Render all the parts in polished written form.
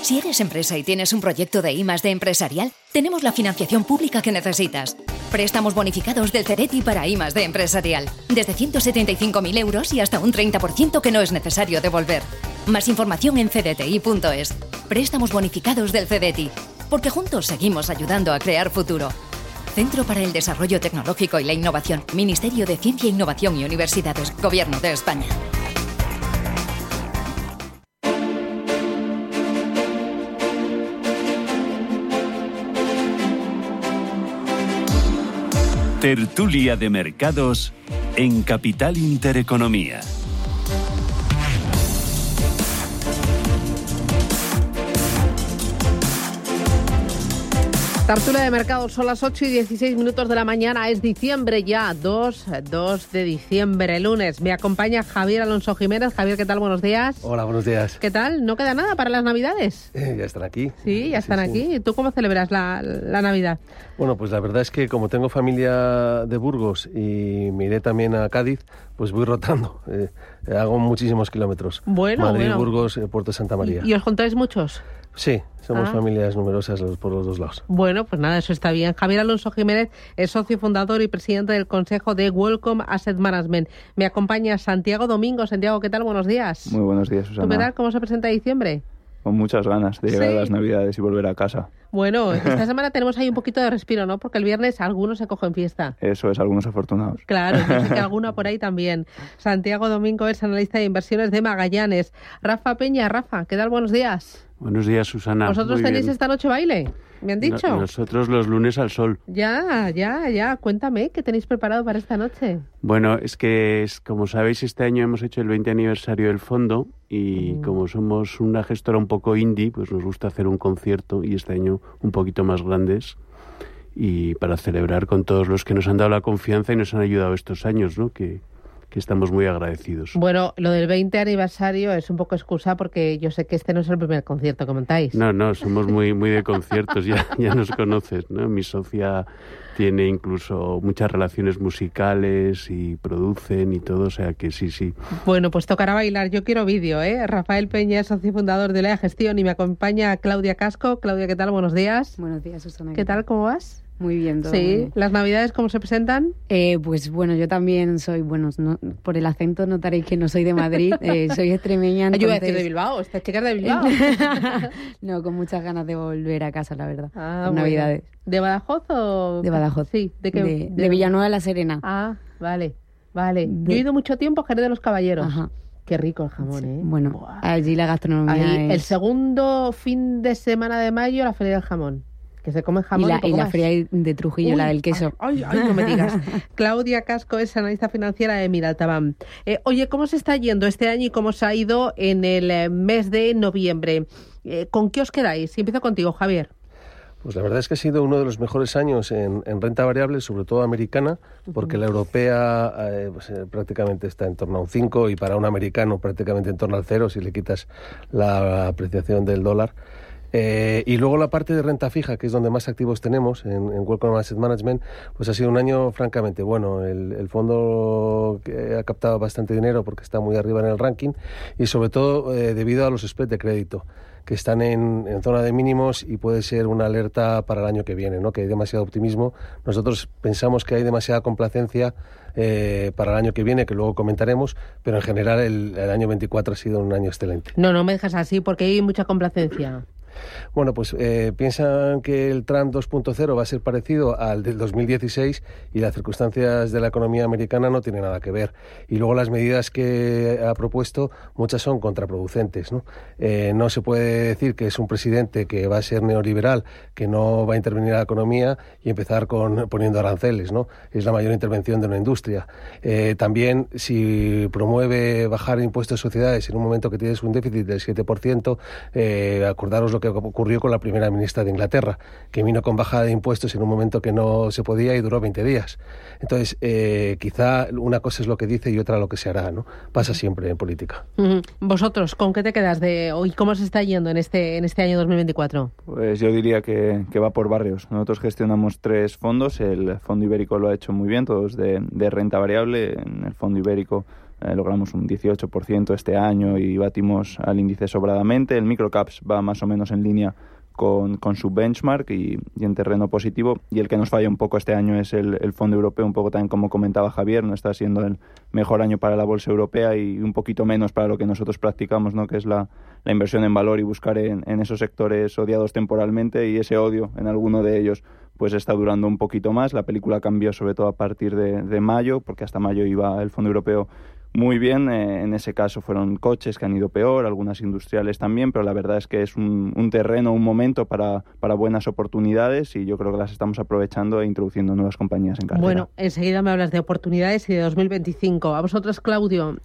Si eres empresa y tienes un proyecto de I+D empresarial, tenemos la financiación pública que necesitas. Préstamos bonificados del CEDETI para I+D empresarial. Desde 175.000 euros y hasta un 30% que no es necesario devolver. Más información en cdti.es. Préstamos bonificados del CEDETI. Porque juntos seguimos ayudando a crear futuro. Centro para el Desarrollo Tecnológico y la Innovación. Ministerio de Ciencia, Innovación y Universidades. Gobierno de España. Tertulia de mercados en Capital Intereconomía. Tertulia de mercados, son las 8:16 de la mañana, es diciembre ya, 2 de diciembre, lunes. Me acompaña Javier Alonso Jiménez. Javier, ¿qué tal? Buenos días. Hola, buenos días. ¿Qué tal? ¿No queda nada para las Navidades? Ya están aquí. Sí, ya están aquí. ¿Tú cómo celebras la Navidad? Bueno, pues la verdad es que como tengo familia de Burgos y me iré también a Cádiz, pues voy rotando. Hago muchísimos kilómetros. Madrid, Burgos, Puerto de Santa María. ¿Y os juntáis muchos? Sí, somos familias numerosas por los dos lados. Bueno, pues nada, eso está bien. Javier Alonso Jiménez es socio fundador y presidente del consejo de Welcome Asset Management. Me acompaña Santiago Domingo. Santiago, ¿qué tal? Buenos días. Muy buenos días, Susana. ¿Tú qué tal? ¿Cómo se presenta diciembre? Con muchas ganas de llegar a las Navidades y volver a casa. Bueno, esta semana tenemos ahí un poquito de respiro, ¿no? Porque el viernes algunos se cogen fiesta. Eso es, algunos afortunados. Claro, yo sé que alguna por ahí también. Santiago Domingo es analista de inversiones de Magallanes. Rafa Peña, Rafa, ¿qué tal? Buenos días. Buenos días, Susana. ¿Vosotros tenéis esta noche baile? ¿Me han dicho? Nosotros los lunes al sol. Ya. Cuéntame, ¿qué tenéis preparado para esta noche? Bueno, es que, como sabéis, este año hemos hecho el 20 aniversario del fondo y como somos una gestora un poco indie, pues nos gusta hacer un concierto y este año un poquito más grandes y para celebrar con todos los que nos han dado la confianza y nos han ayudado estos años, ¿no? Que estamos muy agradecidos. Bueno, lo del 20 aniversario es un poco excusa porque yo sé que este no es el primer concierto que montáis. No, somos muy de conciertos, ya nos conoces, ¿no? Mi socia tiene incluso muchas relaciones musicales y producen y todo, o sea que sí. Bueno, pues tocará bailar. Yo quiero vídeo, ¿eh? Rafael Peña es socio fundador de Lea Gestión y me acompaña Claudia Casco. Claudia, ¿qué tal? Buenos días. Buenos días, Susana. ¿Qué tal? ¿Cómo vas? Muy bien, todo. Sí, muy bien. ¿Las Navidades cómo se presentan? Pues bueno, yo también soy, no, por el acento notaréis que no soy de Madrid, soy extremeña. Yo iba a decir de Bilbao, esta chica es de Bilbao. No, con muchas ganas de volver a casa, la verdad, por bueno. Navidades. ¿De Badajoz o...? De Badajoz. Sí, ¿de qué? De Villanueva de la Serena. Ah, vale. Yo he ido mucho tiempo a Jerez de los Caballeros. Ajá. Qué rico el jamón, ¿eh? Bueno, Buah. allí la gastronomía es... El segundo fin de semana de mayo, la Feria del Jamón. Que se come jamón y la feria de Trujillo, la del queso. Ay, no me digas. Claudia Casco es analista financiera de Miraltabam. Oye, ¿cómo se está yendo este año y cómo se ha ido en el mes de noviembre? ¿Con qué os quedáis? Y empiezo contigo, Javier. Pues la verdad es que ha sido uno de los mejores años en renta variable, sobre todo americana, porque la europea prácticamente está en torno a un 5 y para un americano prácticamente en torno al 0 si le quitas la apreciación del dólar. Y luego la parte de renta fija, que es donde más activos tenemos en Welcome Asset Management, pues ha sido un año francamente bueno. El fondo ha captado bastante dinero porque está muy arriba en el ranking y sobre todo debido a los spreads de crédito que están en zona de mínimos y puede ser una alerta para el año que viene, ¿no? Que hay demasiado optimismo. Nosotros pensamos que hay demasiada complacencia para el año que viene, que luego comentaremos, pero en general el año 24 ha sido un año excelente. No me dejas así porque hay mucha complacencia. Bueno, pues piensan que el Trump 2.0 va a ser parecido al del 2016 y las circunstancias de la economía americana no tienen nada que ver. Y luego las medidas que ha propuesto, muchas son contraproducentes, ¿no? No se puede decir que es un presidente que va a ser neoliberal, que no va a intervenir en la economía y empezar poniendo aranceles, ¿no? Es la mayor intervención de una industria. También, si promueve bajar impuestos de sociedades en un momento que tienes un déficit del 7%, acordaros lo que ocurrió con la primera ministra de Inglaterra, que vino con bajada de impuestos en un momento que no se podía y duró 20 días. Entonces, quizá una cosa es lo que dice y otra lo que se hará, ¿no? Pasa siempre en política. Vosotros, ¿con qué te quedas de hoy? ¿Cómo se está yendo en este año 2024? Pues yo diría que va por barrios. Nosotros gestionamos 3 fondos. El fondo ibérico lo ha hecho muy bien, todos de renta variable. En el fondo ibérico logramos un 18% este año y batimos al índice sobradamente. El microcaps va más o menos en línea con su benchmark y en terreno positivo, y el que nos falla un poco este año es el fondo europeo, un poco también como comentaba Javier, no está siendo el mejor año para la bolsa europea y un poquito menos para lo que nosotros practicamos, ¿no? Que es la inversión en valor y buscar en esos sectores odiados temporalmente, y ese odio en alguno de ellos pues está durando un poquito más. La película cambió sobre todo a partir de mayo, porque hasta mayo iba el fondo europeo muy bien. En ese caso fueron coches que han ido peor, algunas industriales también, pero la verdad es que es un terreno, un momento para buenas oportunidades, y yo creo que las estamos aprovechando e introduciendo nuevas compañías en cartera. Bueno, enseguida me hablas de oportunidades y de 2025. A vosotros, Claudio,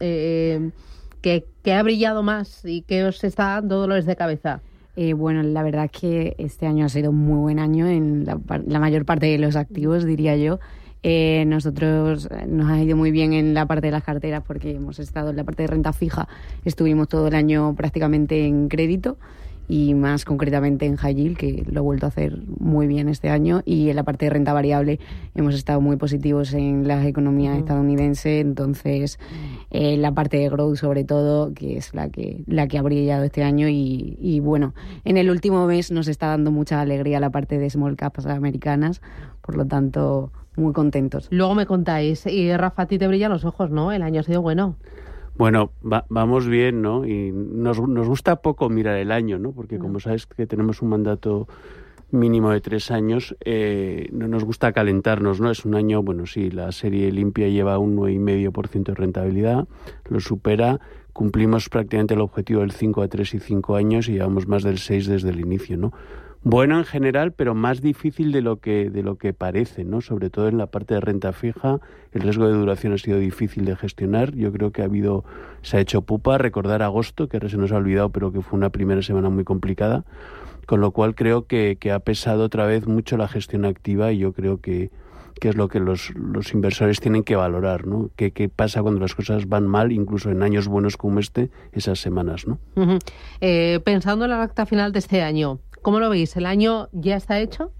¿qué ha brillado más y qué os está dando dolores de cabeza? Bueno, la verdad es que este año ha sido un muy buen año en la mayor parte de los activos, diría yo. Nosotros nos ha ido muy bien en la parte de las carteras porque hemos estado en la parte de renta fija, estuvimos todo el año prácticamente en crédito y más concretamente en high yield, que lo he vuelto a hacer muy bien este año, y en la parte de renta variable hemos estado muy positivos en las economías estadounidenses. Entonces la parte de growth sobre todo, que es la que ha brillado este año, y bueno, en el último mes nos está dando mucha alegría la parte de small caps americanas, por lo tanto muy contentos. Luego me contáis. Y Rafa, a ti te brillan los ojos, ¿no? El año ha sido bueno. Bueno, vamos bien, ¿no? Y nos gusta poco mirar el año, ¿no? Porque como sabes que tenemos un mandato mínimo de 3 años, no nos gusta calentarnos, ¿no? Es un año, bueno, sí, la serie limpia lleva un 9,5% de rentabilidad, lo supera, cumplimos prácticamente el objetivo del 5 a 3 y 5 años y llevamos más del 6 desde el inicio, ¿no? Bueno en general, pero más difícil de lo que parece, ¿no? Sobre todo en la parte de renta fija, el riesgo de duración ha sido difícil de gestionar. Yo creo que se ha hecho pupa. Recordar agosto, que se nos ha olvidado, pero que fue una primera semana muy complicada, con lo cual creo que ha pesado otra vez mucho la gestión activa, y yo creo que es lo que los inversores tienen que valorar, ¿no? ¿Qué pasa cuando las cosas van mal, incluso en años buenos como esas semanas, ¿no? Pensando en la recta final de este año, ¿cómo lo veis? ¿El año ya está hecho?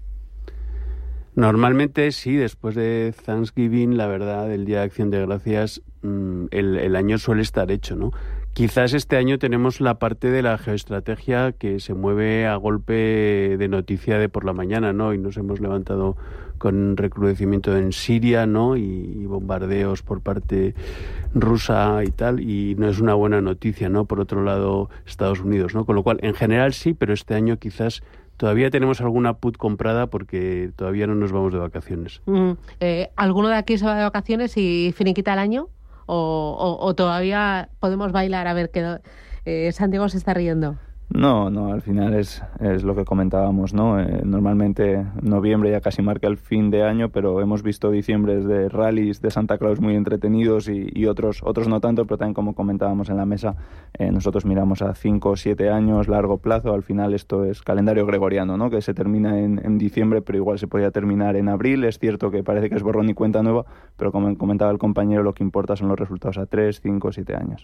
Normalmente sí, después de Thanksgiving, la verdad, el Día de Acción de Gracias, el año suele estar hecho, ¿no? Quizás este año tenemos la parte de la geoestrategia que se mueve a golpe de noticia de por la mañana, ¿no? Y nos hemos levantado con un recrudecimiento en Siria, ¿no? Y bombardeos por parte rusa y tal, y no es una buena noticia, ¿no? Por otro lado, Estados Unidos, ¿no? Con lo cual, en general sí, pero este año quizás todavía tenemos alguna put comprada porque todavía no nos vamos de vacaciones. ¿Alguno de aquí se va de vacaciones y finiquita el año? ¿O todavía podemos bailar? A ver, que Santiago se está riendo. No, al final es lo que comentábamos, ¿no? Normalmente noviembre ya casi marca el fin de año, pero hemos visto diciembres de rallies de Santa Claus muy entretenidos y otros no tanto, pero también, como comentábamos en la mesa, nosotros miramos a 5 o 7 años, largo plazo. Al final esto es calendario gregoriano, ¿no? Que se termina en diciembre, pero igual se podría terminar en abril. Es cierto que parece que es borrón y cuenta nueva, pero como comentaba el compañero, lo que importa son los resultados a 3, 5, 7 años.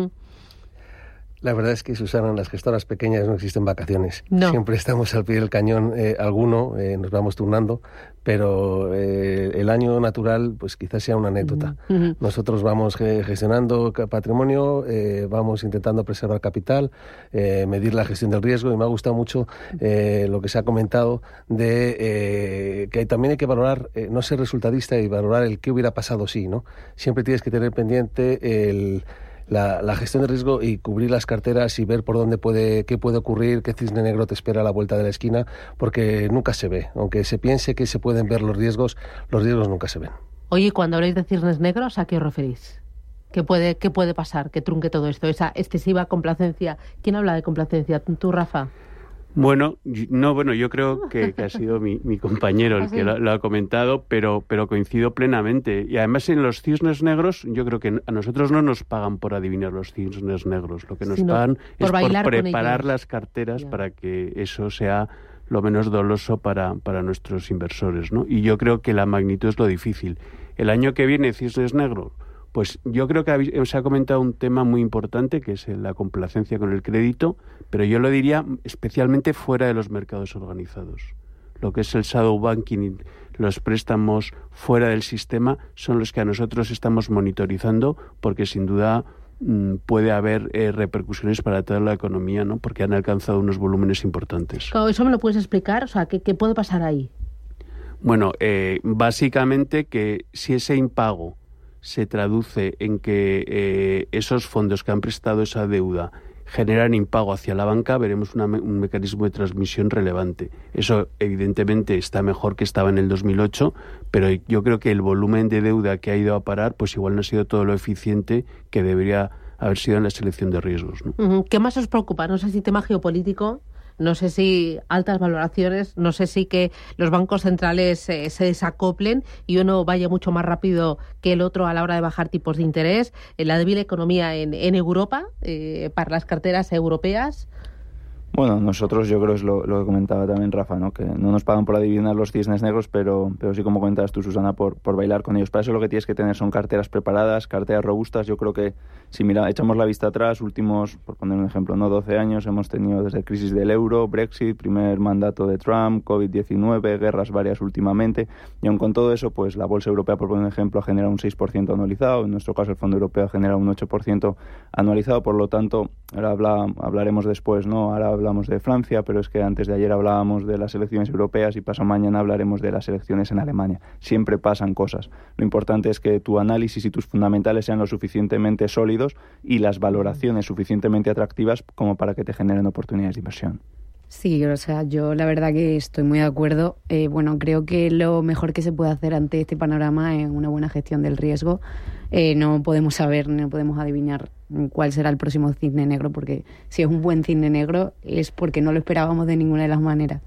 La verdad es que, Susana, en las gestoras pequeñas no existen vacaciones. No. Siempre estamos al pie del cañón, nos vamos turnando, pero el año natural pues quizás sea una anécdota. Nosotros vamos gestionando patrimonio, vamos intentando preservar capital, medir la gestión del riesgo, y me ha gustado mucho lo que se ha comentado de que también hay que valorar, no ser resultadista y valorar el qué hubiera pasado si, ¿no? Siempre tienes que tener pendiente la gestión de riesgo y cubrir las carteras y ver por dónde qué puede ocurrir, qué cisne negro te espera a la vuelta de la esquina, porque nunca se ve. Aunque se piense que se pueden ver los riesgos nunca se ven. Oye, cuando habláis de cisnes negros, ¿a qué os referís? ¿Qué puede pasar? ¿Qué trunque todo esto? Esa excesiva complacencia. ¿Quién habla de complacencia? ¿Tú, Rafa? Bueno, yo creo que ha sido mi compañero el que lo ha comentado, pero coincido plenamente. Y además en los cisnes negros, yo creo que a nosotros no nos pagan por adivinar los cisnes negros. Lo que nos pagan es por preparar las carteras para que eso sea lo menos doloso para nuestros inversores, ¿no? Y yo creo que la magnitud es lo difícil. El año que viene, cisnes negros, pues yo creo que se ha comentado un tema muy importante, que es la complacencia con el crédito, pero yo lo diría especialmente fuera de los mercados organizados. lo que es el shadow banking, los préstamos fuera del sistema, son los que a nosotros estamos monitorizando, porque sin duda puede haber repercusiones para toda la economía, ¿no? Porque han alcanzado unos volúmenes importantes. Claro, ¿eso me lo puedes explicar? O sea, ¿qué puede pasar ahí? Bueno, básicamente que si ese impago se traduce en que esos fondos que han prestado esa deuda generan impago hacia la banca, veremos un mecanismo de transmisión relevante. Eso evidentemente está mejor que estaba en el 2008, pero yo creo que el volumen de deuda que ha ido a parar, pues igual no ha sido todo lo eficiente que debería haber sido en la selección de riesgos, ¿no? ¿Qué más os preocupa? No sé si tema geopolítico, no sé si altas valoraciones, no sé si que los bancos centrales se desacoplen y uno vaya mucho más rápido que el otro a la hora de bajar tipos de interés, la débil economía en Europa para las carteras europeas. Bueno, nosotros yo creo es lo que comentaba también Rafa, ¿no? Que no nos pagan por adivinar los cisnes negros, pero sí, como comentabas tú, Susana, por bailar con ellos. Para eso lo que tienes que tener son carteras preparadas, carteras robustas. Yo creo que si echamos la vista atrás, últimos, por poner un ejemplo, 12 años hemos tenido desde crisis del euro, Brexit, primer mandato de Trump, COVID-19, guerras varias últimamente, y aun con todo eso, pues la bolsa europea, por poner un ejemplo, ha generado un 6% anualizado, en nuestro caso el Fondo Europeo ha generado un 8% anualizado, por lo tanto, ahora hablaremos después, ¿no? Ahora hablamos de Francia, pero es que antes de ayer hablábamos de las elecciones europeas y pasado mañana hablaremos de las elecciones en Alemania. Siempre pasan cosas. Lo importante es que tu análisis y tus fundamentales sean lo suficientemente sólidos y las valoraciones suficientemente atractivas como para que te generen oportunidades de inversión. Sí, o sea, yo la verdad que estoy muy de acuerdo. Bueno, creo que lo mejor que se puede hacer ante este panorama es una buena gestión del riesgo. No podemos saber, no podemos adivinar cuál será el próximo cisne negro, porque si es un buen cisne negro es porque no lo esperábamos de ninguna de las maneras.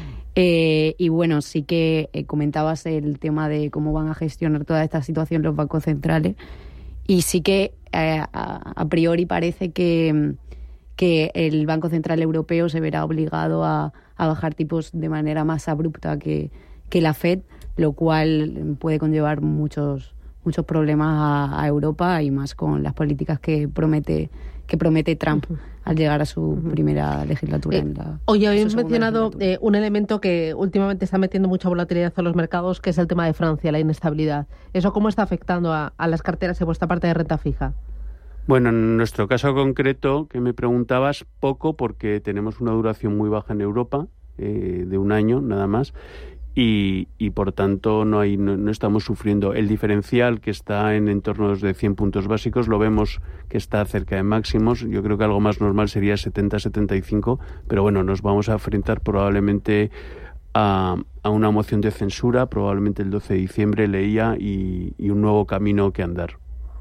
Y bueno, sí que comentabas el tema de cómo van a gestionar toda esta situación los bancos centrales, y sí que a priori parece que el Banco Central Europeo se verá obligado a bajar tipos de manera más abrupta que la Fed, lo cual puede conllevar muchos problemas a Europa, y más con las políticas que promete Trump al llegar a su primera legislatura. Hoy habéis mencionado un elemento que últimamente está metiendo mucha volatilidad a los mercados, que es el tema de Francia, la inestabilidad. ¿Eso cómo está afectando a las carteras en vuestra parte de renta fija? Bueno, en nuestro caso concreto, que me preguntabas, poco, porque tenemos una duración muy baja en Europa, de un año nada más, y por tanto no estamos sufriendo. El diferencial, que está en torno de 100 puntos básicos, lo vemos que está cerca de máximos. Yo creo que algo más normal sería 70-75, pero bueno, nos vamos a enfrentar probablemente a una moción de censura, probablemente el 12 de diciembre leía, y un nuevo camino que andar.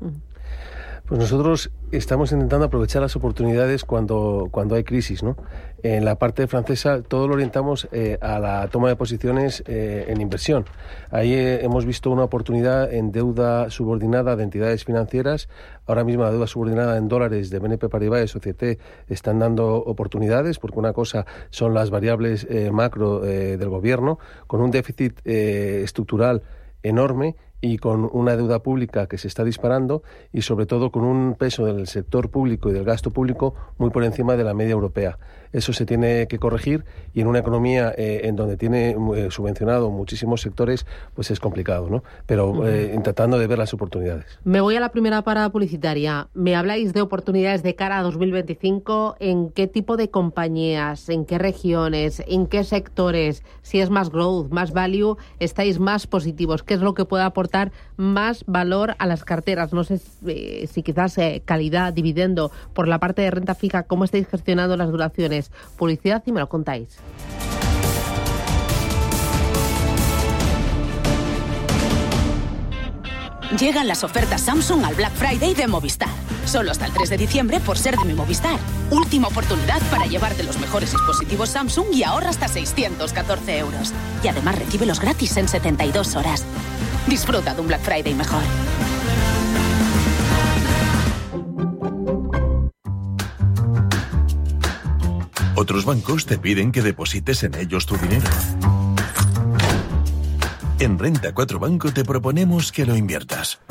Pues nosotros estamos intentando aprovechar las oportunidades cuando hay crisis, ¿no? En la parte francesa todo lo orientamos a la toma de posiciones en inversión. Ahí hemos visto una oportunidad en deuda subordinada de entidades financieras. Ahora mismo la deuda subordinada en dólares de BNP Paribas y Société están dando oportunidades, porque una cosa son las variables macro del gobierno, con un déficit estructural enorme y con una deuda pública que se está disparando, y sobre todo con un peso del sector público y del gasto público muy por encima de la media europea. Eso se tiene que corregir, y en una economía en donde tiene subvencionado muchísimos sectores, pues es complicado, ¿no? Pero tratando de ver las oportunidades. Me voy a la primera parada publicitaria. Me habláis de oportunidades de cara a 2025. ¿En qué tipo de compañías, en qué regiones, en qué sectores? Si es más growth, más value, estáis más positivos. ¿Qué es lo que puede aportar más valor a las carteras? No sé si quizás calidad, dividendo. Por la parte de renta fija, ¿cómo estáis gestionando las duraciones? Publicidad y me lo contáis. Llegan las ofertas Samsung al Black Friday de Movistar. Solo hasta el 3 de diciembre por ser de mi Movistar. Última oportunidad para llevarte los mejores dispositivos Samsung y ahorra hasta 614 euros. Y además recíbelos gratis en 72 horas. Disfruta de un Black Friday mejor. Otros bancos te piden que deposites en ellos tu dinero. En Renta 4 Banco te proponemos que lo inviertas.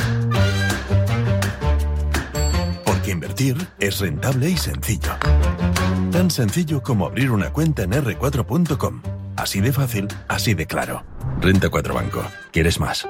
Porque invertir es rentable y sencillo. Tan sencillo como abrir una cuenta en r4.com. Así de fácil, así de claro. Renta 4 Banco. ¿Quieres más?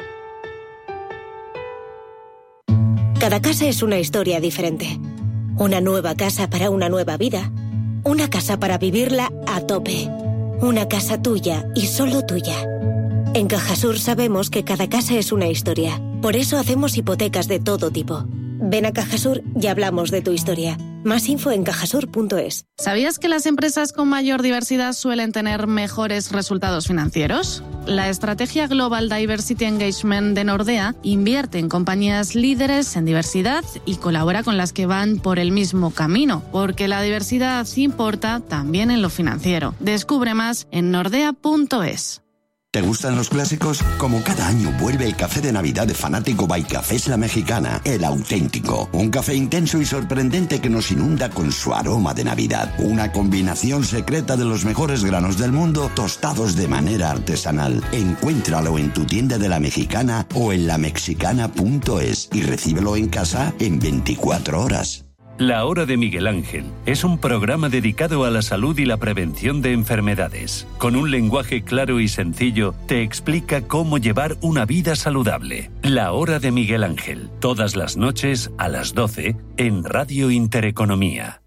Cada casa es una historia diferente. Una nueva casa para una nueva vida. Una casa para vivirla a tope. Una casa tuya y solo tuya. En Cajasur sabemos que cada casa es una historia. Por eso hacemos hipotecas de todo tipo. Ven a Cajasur y hablamos de tu historia. Más info en cajasur.es. ¿Sabías que las empresas con mayor diversidad suelen tener mejores resultados financieros? La estrategia Global Diversity Engagement de Nordea invierte en compañías líderes en diversidad y colabora con las que van por el mismo camino, porque la diversidad importa también en lo financiero. Descubre más en nordea.es. ¿Te gustan los clásicos? Como cada año vuelve el café de Navidad de Fanático by Cafés La Mexicana, el auténtico. Un café intenso y sorprendente que nos inunda con su aroma de Navidad. Una combinación secreta de los mejores granos del mundo tostados de manera artesanal. Encuéntralo en tu tienda de La Mexicana o en lamexicana.es y recíbelo en casa en 24 horas. La Hora de Miguel Ángel es un programa dedicado a la salud y la prevención de enfermedades. Con un lenguaje claro y sencillo, te explica cómo llevar una vida saludable. La Hora de Miguel Ángel, todas las noches a las 12 en Radio Intereconomía.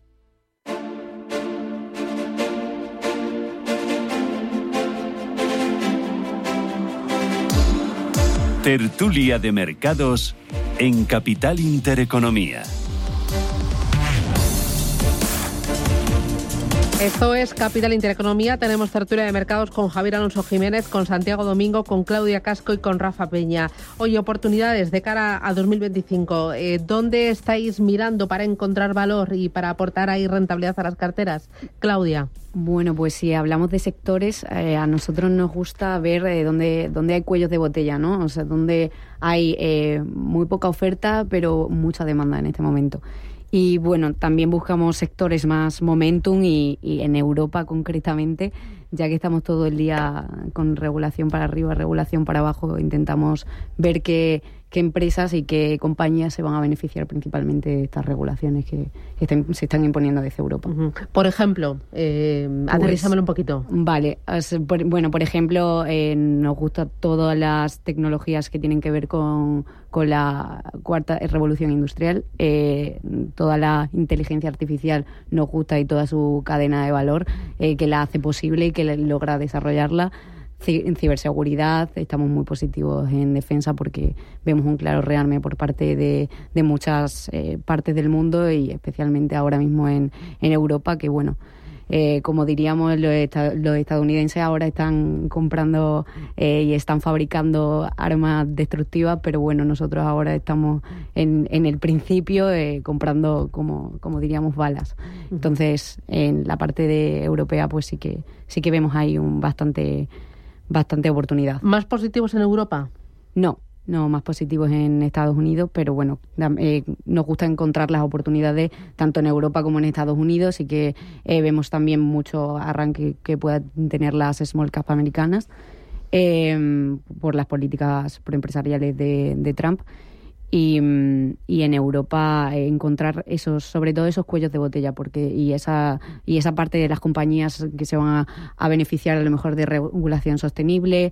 Tertulia de mercados en Capital Intereconomía. Esto es Capital Intereconomía. Tenemos tertulia de mercados con Javier Alonso Jiménez, con Santiago Domingo, con Claudia Casco y con Rafa Peña. Oye, oportunidades de cara a 2025. ¿Dónde estáis mirando para encontrar valor y para aportar ahí rentabilidad a las carteras? Claudia. Bueno, pues si hablamos de sectores, a nosotros nos gusta ver dónde hay cuellos de botella, ¿no? O sea, donde hay muy poca oferta, pero mucha demanda en este momento. Y bueno, también buscamos sectores más momentum y en Europa concretamente, ya que estamos todo el día con regulación para arriba, regulación para abajo, intentamos ver qué empresas y qué compañías se van a beneficiar principalmente de estas regulaciones que se están imponiendo desde Europa. Por ejemplo, aterrízamelo un poquito. Vale, por ejemplo, nos gustan todas las tecnologías que tienen que ver con la cuarta revolución industrial, toda la inteligencia artificial nos gusta y toda su cadena de valor que la hace posible y que logra desarrollarla. En ciberseguridad estamos muy positivos en defensa porque vemos un claro rearme por parte de muchas partes del mundo y especialmente ahora mismo en Europa, que bueno, como diríamos, los estadounidenses ahora están comprando y están fabricando armas destructivas, pero bueno, nosotros ahora estamos en el principio comprando, como diríamos, balas. Entonces, en la parte europea, pues sí que vemos ahí bastante oportunidad. ¿Más positivos en Europa? No, más positivos en Estados Unidos, pero bueno, nos gusta encontrar las oportunidades tanto en Europa como en Estados Unidos y que vemos también mucho arranque que puedan tener las small cap americanas por las políticas proempresariales de Trump. Y en Europa encontrar sobre todo esos cuellos de botella y esa parte de las compañías que se van a beneficiar a lo mejor de regulación sostenible,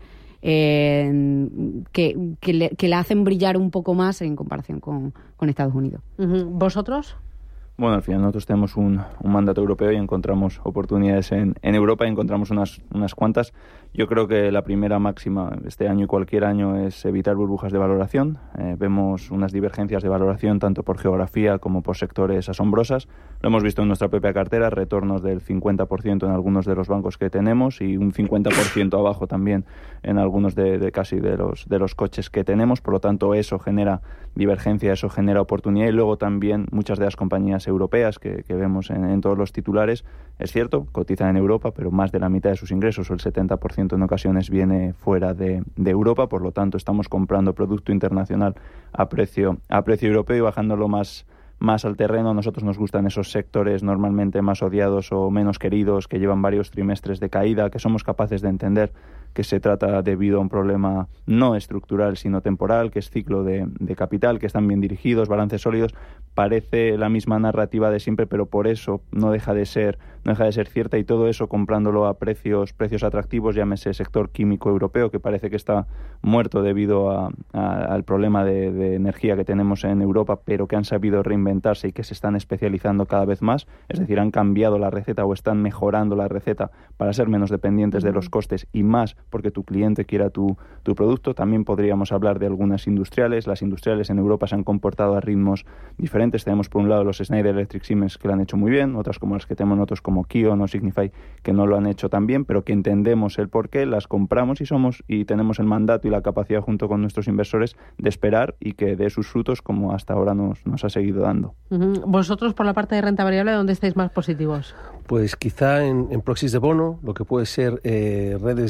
que la hacen brillar un poco más en comparación con Estados Unidos. ¿Vosotros? Bueno, al final nosotros tenemos un mandato europeo y encontramos oportunidades en Europa y encontramos unas cuantas. Yo creo que la primera máxima este año y cualquier año es evitar burbujas de valoración. Vemos unas divergencias de valoración tanto por geografía como por sectores asombrosas. Lo hemos visto en nuestra propia cartera, retornos del 50% en algunos de los bancos que tenemos y un 50% abajo también en algunos de casi de los coches que tenemos. Por lo tanto, eso genera divergencia, eso genera oportunidad y luego también muchas de las compañías europeas que vemos en todos los titulares, es cierto, cotizan en Europa, pero más de la mitad de sus ingresos o el 70% en ocasiones viene fuera de Europa, por lo tanto estamos comprando producto internacional a precio europeo y bajándolo más más al terreno. A nosotros nos gustan esos sectores normalmente más odiados o menos queridos, que llevan varios trimestres de caída, que somos capaces de entender que se trata debido a un problema no estructural sino temporal, que es ciclo de capital, que están bien dirigidos, balances sólidos. Parece la misma narrativa de siempre, pero por eso no deja de ser cierta, y todo eso comprándolo a precios atractivos, llámese sector químico europeo, que parece que está muerto debido al problema de energía que tenemos en Europa, pero que han sabido reinventarse y que se están especializando cada vez más, es decir, han cambiado la receta o están mejorando la receta para ser menos dependientes de los costes y más porque tu cliente quiera tu producto. También podríamos hablar de algunas industriales. Las industriales en Europa se han comportado a ritmos diferentes. Tenemos por un lado los Schneider Electric Siemens, que lo han hecho muy bien, otras como las que tenemos nosotros como Kion o Signify, que no lo han hecho tan bien, pero que entendemos el porqué, las compramos y tenemos el mandato y la capacidad junto con nuestros inversores de esperar y que dé sus frutos como hasta ahora nos ha seguido dando. Vosotros, por la parte de renta variable, ¿dónde estáis más positivos? Pues quizá en proxies de bono, lo que puede ser redes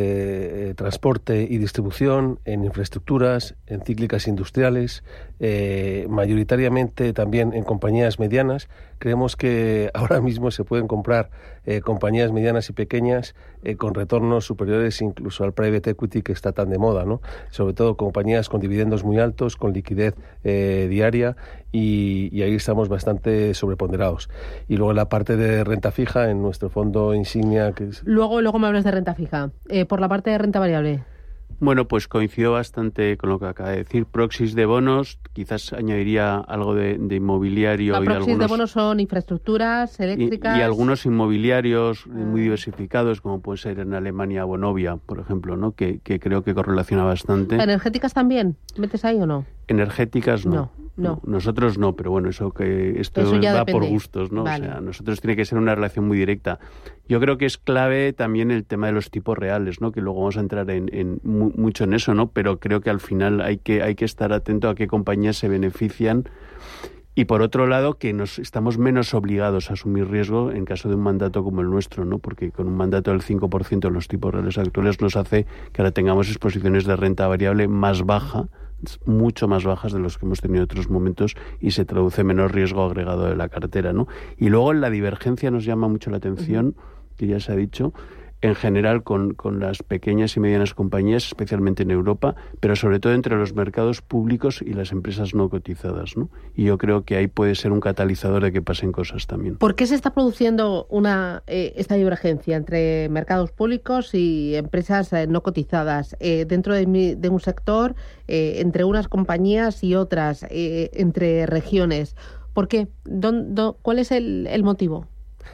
de transporte y distribución, en infraestructuras, en cíclicas industriales, mayoritariamente también en compañías medianas. Creemos que ahora mismo se pueden comprar compañías medianas y pequeñas con retornos superiores incluso al private equity, que está tan de moda, ¿no? Sobre todo compañías con dividendos muy altos, con liquidez diaria, y ahí estamos bastante sobreponderados. Y luego en la parte de renta fija, en nuestro fondo insignia... Luego me hablas de renta fija. Por la parte de renta variable... Bueno, pues coincido bastante con lo que acaba de decir. Proxies de bonos, quizás añadiría algo de inmobiliario. Proxies de bonos son infraestructuras eléctricas. Y algunos inmobiliarios muy diversificados, como puede ser en Alemania Vonovia, por ejemplo, ¿no? Que creo que correlaciona bastante. ¿Energéticas también? ¿Metes ahí o no? Energéticas no. No. Nosotros no, pero bueno, esto va por gustos, ¿no? Vale. O sea, nosotros tiene que ser una relación muy directa. Yo creo que es clave también el tema de los tipos reales, ¿no? Que luego vamos a entrar mucho en eso, ¿no? Pero creo que al final hay que estar atento a qué compañías se benefician. Y por otro lado, que estamos menos obligados a asumir riesgo en caso de un mandato como el nuestro, ¿no? Porque con un mandato del 5% en los tipos reales actuales nos hace que ahora tengamos exposiciones de renta variable más baja, mucho más bajas de los que hemos tenido en otros momentos, y se traduce menos riesgo agregado de la cartera, ¿no? Y luego la divergencia nos llama mucho la atención, que ya se ha dicho, en general con las pequeñas y medianas compañías, especialmente en Europa, pero sobre todo entre los mercados públicos y las empresas no cotizadas, ¿no? Y yo creo que ahí puede ser un catalizador de que pasen cosas también. ¿Por qué se está produciendo esta divergencia entre mercados públicos y empresas no cotizadas dentro de un sector, entre unas compañías y otras, entre regiones? ¿Por qué? ¿Cuál es el motivo?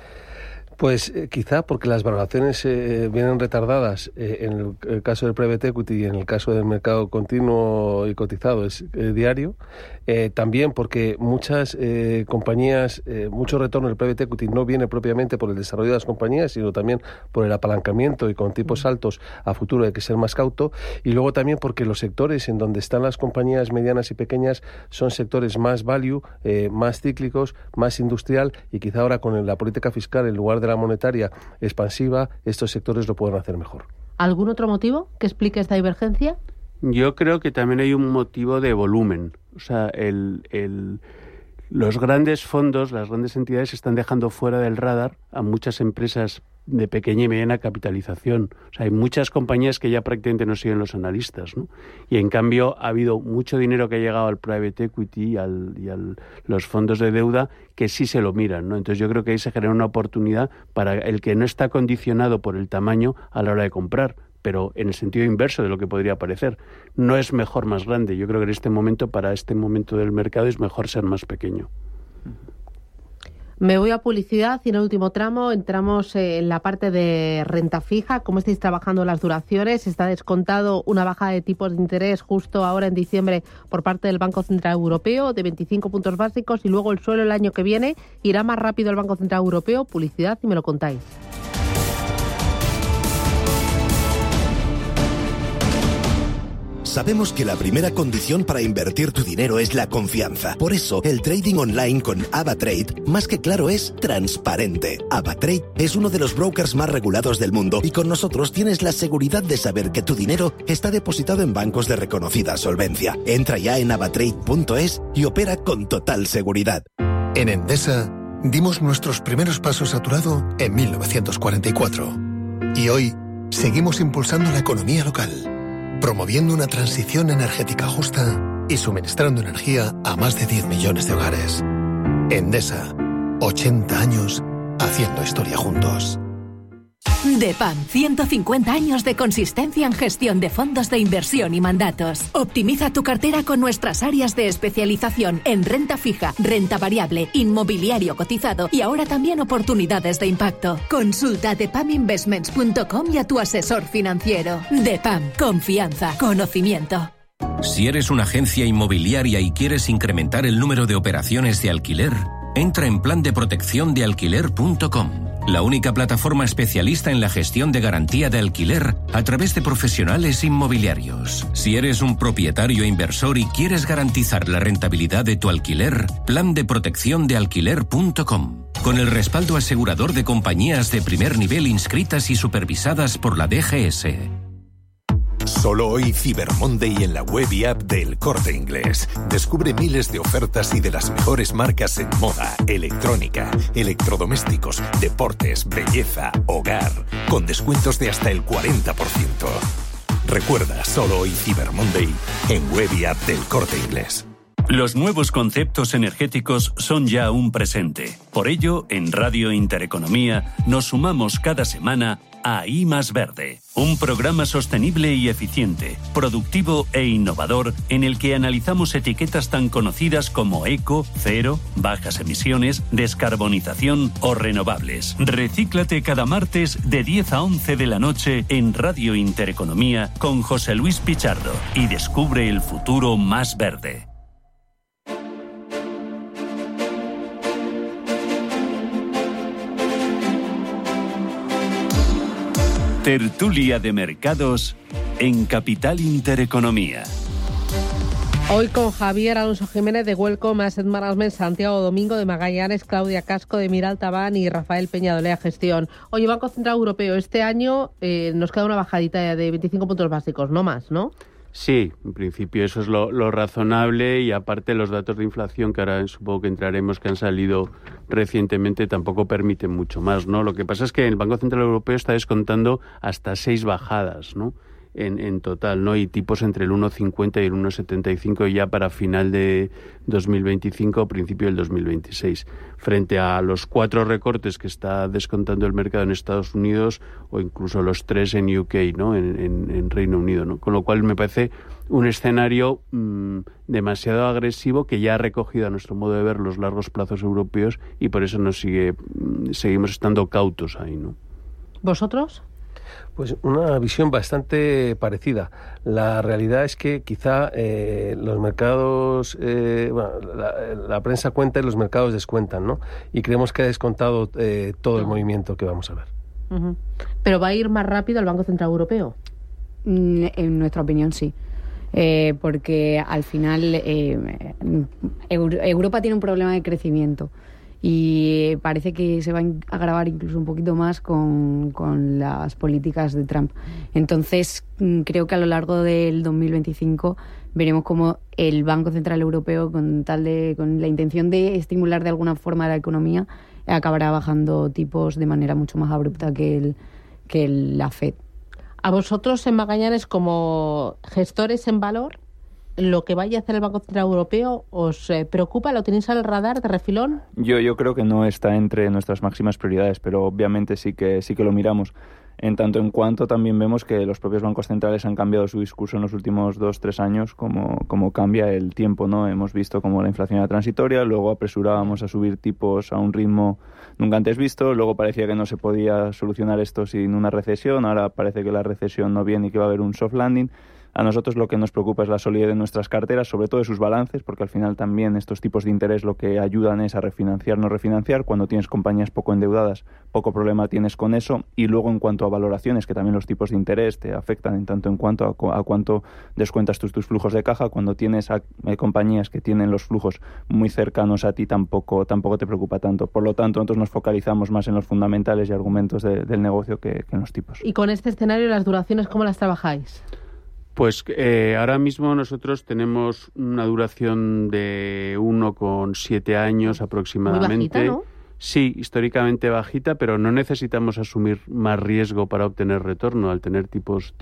Pues quizá porque las valoraciones vienen retardadas en el caso del private equity y en el caso del mercado continuo y cotizado es diario. También porque muchas compañías, mucho retorno del private equity no viene propiamente por el desarrollo de las compañías, sino también por el apalancamiento, y con tipos altos a futuro hay que ser más cauto. Y luego también porque los sectores en donde están las compañías medianas y pequeñas son sectores más value, más cíclicos, más industrial, y quizá ahora con la política fiscal en lugar de la monetaria expansiva, estos sectores lo pueden hacer mejor. ¿Algún otro motivo que explique esta divergencia? Yo creo que también hay un motivo de volumen. O sea, los grandes fondos, las grandes entidades están dejando fuera del radar a muchas empresas de pequeña y mediana capitalización. O sea, hay muchas compañías que ya prácticamente no siguen los analistas, ¿no? Y en cambio ha habido mucho dinero que ha llegado al private equity y a los fondos de deuda que sí se lo miran, ¿no? Entonces yo creo que ahí se genera una oportunidad para el que no está condicionado por el tamaño a la hora de comprar, pero en el sentido inverso de lo que podría parecer. No es mejor más grande. Yo creo que en este momento, para este momento del mercado, es mejor ser más pequeño. Me voy a publicidad y en el último tramo entramos en la parte de renta fija. ¿Cómo estáis trabajando las duraciones? Está descontado una bajada de tipos de interés justo ahora en diciembre por parte del Banco Central Europeo de 25 puntos básicos, y luego el suelo el año que viene. ¿Irá más rápido el Banco Central Europeo? Publicidad y me lo contáis. Sabemos que la primera condición para invertir tu dinero es la confianza. Por eso, el trading online con AvaTrade, más que claro, es transparente. AvaTrade es uno de los brokers más regulados del mundo y con nosotros tienes la seguridad de saber que tu dinero está depositado en bancos de reconocida solvencia. Entra ya en avatrade.es y opera con total seguridad. En Endesa, dimos nuestros primeros pasos a tu lado en 1944. Y hoy, seguimos impulsando la economía local, promoviendo una transición energética justa y suministrando energía a más de 10 millones de hogares. Endesa, 80 años haciendo historia juntos. DEPAM, 150 años de consistencia en gestión de fondos de inversión y mandatos. Optimiza tu cartera con nuestras áreas de especialización en renta fija, renta variable, inmobiliario cotizado y ahora también oportunidades de impacto. Consulta depaminvestments.com y a tu asesor financiero. DEPAM, confianza, conocimiento. Si eres una agencia inmobiliaria y quieres incrementar el número de operaciones de alquiler, entra en plandeprotecciondealquiler.com, la única plataforma especialista en la gestión de garantía de alquiler a través de profesionales inmobiliarios. Si eres un propietario inversor y quieres garantizar la rentabilidad de tu alquiler, plandeprotecciondealquiler.com, con el respaldo asegurador de compañías de primer nivel inscritas y supervisadas por la DGS. Solo hoy Cyber Monday en la web y app del Corte Inglés. Descubre miles de ofertas y de las mejores marcas en moda, electrónica, electrodomésticos, deportes, belleza, hogar, con descuentos de hasta el 40%. Recuerda, solo hoy Cyber Monday en web y app del Corte Inglés. Los nuevos conceptos energéticos son ya un presente. Por ello, en Radio Intereconomía nos sumamos cada semana a I Más Verde, un programa sostenible y eficiente, productivo e innovador en el que analizamos etiquetas tan conocidas como eco, cero, bajas emisiones, descarbonización o renovables. Recíclate cada martes de 10 a 11 de la noche en Radio Intereconomía con José Luis Pichardo y descubre el futuro más verde. Tertulia de mercados en Capital Intereconomía. Hoy con Javier Alonso Jiménez de Welcome Asset Management, Santiago Domingo de Magallanes, Claudia Casco de Miraltabán y Rafael Peñadolea Gestión. Oye, Banco Central Europeo, este año nos queda una bajadita de 25 puntos básicos, no más, ¿no? Sí, en principio eso es lo razonable y aparte los datos de inflación que ahora supongo que entraremos que han salido recientemente tampoco permiten mucho más, ¿no? Lo que pasa es que el Banco Central Europeo está descontando hasta 6 bajadas, ¿no? En total, ¿no? Y tipos entre el 1,50 y el 1,75 ya para final de 2025 o principio del 2026, frente a los 4 recortes que está descontando el mercado en Estados Unidos o incluso los 3 en UK, ¿no? En Reino Unido, ¿no? Con lo cual me parece un escenario demasiado agresivo que ya ha recogido a nuestro modo de ver los largos plazos europeos y por eso seguimos estando cautos ahí, ¿no? ¿Vosotros? Pues una visión bastante parecida. La realidad es que quizá los mercados, la prensa cuenta y los mercados descuentan, ¿no? Y creemos que ha descontado todo el movimiento que vamos a ver. Uh-huh. ¿Pero va a ir más rápido el Banco Central Europeo? En nuestra opinión, sí. Porque al final Europa tiene un problema de crecimiento. Y parece que se va a agravar incluso un poquito más con las políticas de Trump. Entonces, creo que a lo largo del 2025 veremos cómo el Banco Central Europeo, con la intención de estimular de alguna forma la economía, acabará bajando tipos de manera mucho más abrupta que la FED. ¿A vosotros en Magallanes, como gestores en valor, lo que vaya a hacer el Banco Central Europeo os preocupa? ¿Lo tenéis al radar de refilón? Yo creo que no está entre nuestras máximas prioridades, pero obviamente sí que lo miramos. En tanto en cuanto también vemos que los propios bancos centrales han cambiado su discurso en los últimos 2-3 años, como cambia el tiempo, ¿no? Hemos visto como la inflación era transitoria, luego apresurábamos a subir tipos a un ritmo nunca antes visto, luego parecía que no se podía solucionar esto sin una recesión, ahora parece que la recesión no viene y que va a haber un soft landing. A nosotros lo que nos preocupa es la solidez de nuestras carteras, sobre todo de sus balances, porque al final también estos tipos de interés lo que ayudan es a refinanciar, no refinanciar. Cuando tienes compañías poco endeudadas, poco problema tienes con eso. Y luego, en cuanto a valoraciones, que también los tipos de interés te afectan en tanto en cuanto a cuánto descuentas tus flujos de caja. Cuando tienes compañías que tienen los flujos muy cercanos a ti, tampoco te preocupa tanto. Por lo tanto, nosotros nos focalizamos más en los fundamentales y argumentos del negocio que en los tipos. Y con este escenario, ¿las duraciones cómo las trabajáis? Pues ahora mismo nosotros tenemos una duración de 1,7 años aproximadamente. Muy bajita, ¿no? Sí, históricamente bajita, pero no necesitamos asumir más riesgo para obtener retorno. Al tener tipos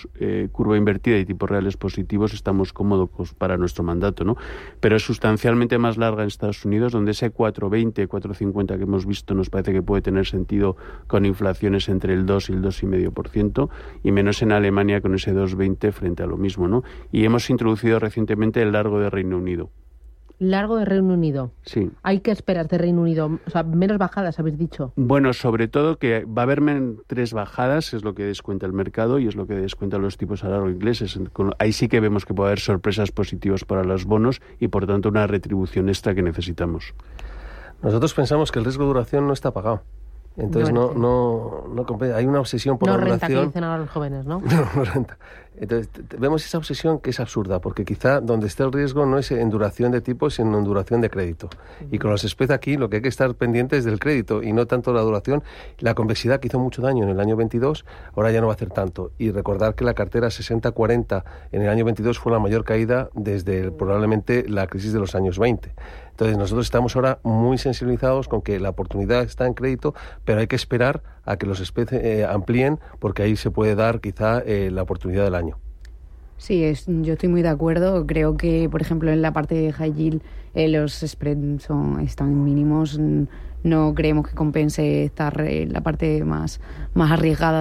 curva invertida y tipos reales positivos, estamos cómodos para nuestro mandato, ¿no? Pero es sustancialmente más larga en Estados Unidos, donde ese 4,20, 4,50 que hemos visto nos parece que puede tener sentido con inflaciones entre el 2 y el 2,5%, y menos en Alemania con ese 2,20 frente a lo mismo, ¿no? Y hemos introducido recientemente el largo de Reino Unido. Largo de Reino Unido. Sí. Hay que esperar de Reino Unido, o sea, menos bajadas, habéis dicho. Bueno, sobre todo que va a haber 3 bajadas, es lo que descuenta el mercado y es lo que descuentan los tipos a largo ingleses. Ahí sí que vemos que puede haber sorpresas positivas para los bonos y, por tanto, una retribución extra que necesitamos. Nosotros pensamos que el riesgo de duración no está pagado. Entonces no hay una obsesión por la duración. No renta, que dicen ahora los jóvenes, ¿no? No renta. Entonces vemos esa obsesión que es absurda, porque quizá donde está el riesgo no es en duración de tipo, sino en duración de crédito. Y con los spreads aquí lo que hay que estar pendiente es del crédito y no tanto la duración. La convexidad que hizo mucho daño en el año 22, ahora ya no va a hacer tanto. Y recordar que la cartera 60-40 en el año 22 fue la mayor caída desde probablemente la crisis de los años 20. Entonces nosotros estamos ahora muy sensibilizados con que la oportunidad está en crédito, pero hay que esperar a que los spreads amplíen, porque ahí se puede dar quizá la oportunidad del año. Sí, yo estoy muy de acuerdo. Creo que, por ejemplo, en la parte de high yield los spreads están mínimos. No creemos que compense estar en la parte más arriesgada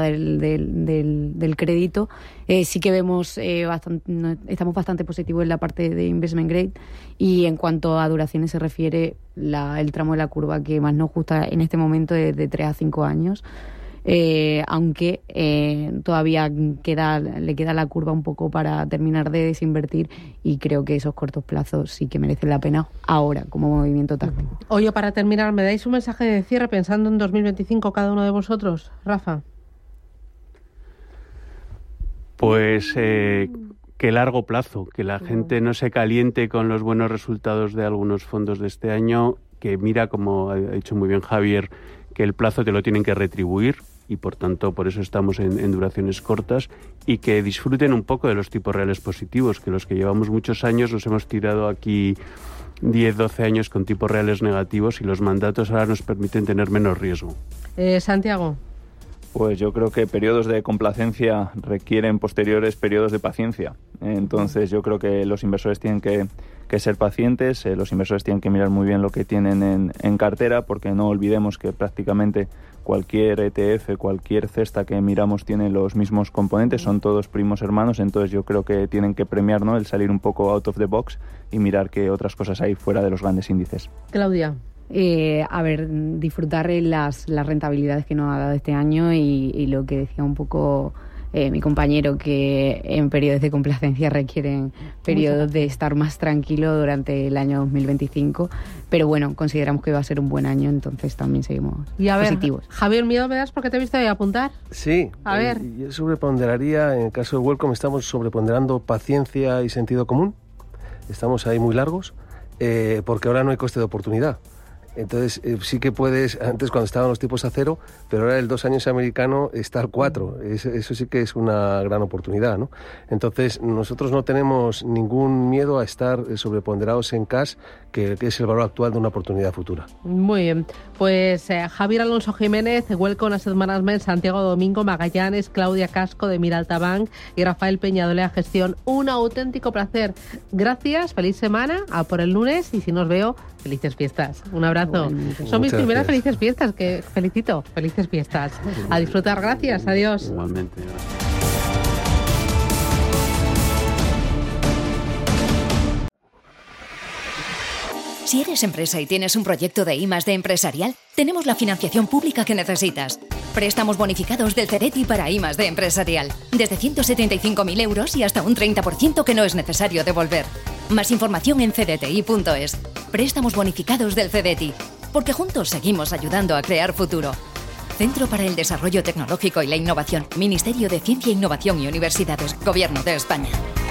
del crédito. Sí que vemos estamos bastante positivos en la parte de investment grade, y en cuanto a duraciones se refiere, el tramo de la curva que más nos gusta en este momento es de 3 a 5 años. Aunque todavía le queda la curva un poco para terminar de desinvertir, y creo que esos cortos plazos sí que merecen la pena ahora como movimiento táctico. Oye, para terminar, ¿me dais un mensaje de cierre pensando en 2025 cada uno de vosotros? Rafa. Pues que largo plazo, que la gente no se caliente con los buenos resultados de algunos fondos de este año, que mira, como ha dicho muy bien Javier, que el plazo te lo tienen que retribuir, y por tanto por eso estamos en duraciones cortas, y que disfruten un poco de los tipos reales positivos, que los que llevamos muchos años nos hemos tirado aquí 10, 12 años con tipos reales negativos, y los mandatos ahora nos permiten tener menos riesgo. Santiago. Pues yo creo que periodos de complacencia requieren posteriores periodos de paciencia. Entonces yo creo que los inversores tienen que ser pacientes, los inversores tienen que mirar muy bien lo que tienen en cartera, porque no olvidemos que prácticamente cualquier ETF, cualquier cesta que miramos tiene los mismos componentes, son todos primos hermanos. Entonces yo creo que tienen que premiar, ¿no?, el salir un poco out of the box y mirar qué otras cosas hay fuera de los grandes índices. Claudia. Disfrutar las rentabilidades que nos ha dado este año, y lo que decía un poco mi compañero, que en periodos de complacencia requieren periodos de estar más tranquilo durante el año 2025, pero bueno, consideramos que va a ser un buen año, entonces también seguimos positivos. Javier, miedo me das porque te he visto ahí apuntar. Sí, a ver. Yo sobreponderaría, en el caso de Wellcome estamos sobreponderando paciencia y sentido común, estamos ahí muy largos, porque ahora no hay coste de oportunidad. Entonces sí que puedes, antes cuando estaban los tipos a 0, pero ahora el 2 años americano está al 4, eso sí que es una gran oportunidad, ¿no? Entonces nosotros no tenemos ningún miedo a estar sobreponderados en cash, que es el valor actual de una oportunidad futura. Muy bien, pues Javier Alonso Jiménez, Wellcome Asset Management, Santiago Domingo Magallanes, Claudia Casco de Miralta Bank y Rafael Peñadolea Gestión. Un auténtico placer. Gracias, feliz semana, a por el lunes, y si nos veo, felices fiestas. Un abrazo. Son mis primeras felices fiestas, que felicito. Felices fiestas. A disfrutar, gracias. Adiós. Igualmente. Si eres empresa y tienes un proyecto de I+D empresarial, tenemos la financiación pública que necesitas. Préstamos bonificados del CEDETI para I+D empresarial. Desde 175.000 euros y hasta un 30% que no es necesario devolver. Más información en cdti.es. Préstamos bonificados del CEDETI. Porque juntos seguimos ayudando a crear futuro. Centro para el Desarrollo Tecnológico y la Innovación. Ministerio de Ciencia, Innovación y Universidades. Gobierno de España.